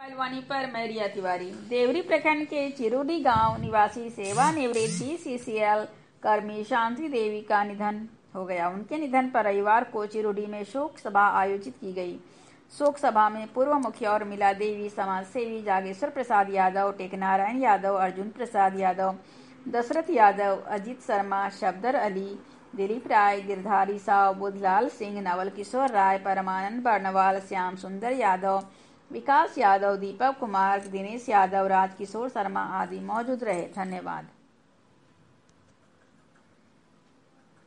Mobile पर मैं रिया तिवारी। देवरी प्रखंड के चिरुडी गांव निवासी सेवानिवृत्त बीसीसीएल कर्मी शांति देवी का निधन हो गया। उनके निधन पर रविवार को चिरुडी में शोक सभा आयोजित की गई। शोक सभा में पूर्व मुखिया और मिला देवी समाज सेवी जागेश्वर प्रसाद यादव, टेकनारायण यादव, अर्जुन प्रसाद यादव, दशरथ यादव, अजीत शर्मा, शब्दर अली, दिलीप राय, गिरधारी साव, बुधलाल सिंह, नवल किशोर राय, परमानंद बर्नवाल, श्याम सुंदर यादव, विकास यादव, दीपक कुमार, दिनेश यादव, राजकिशोर शर्मा आदि मौजूद रहे। धन्यवाद।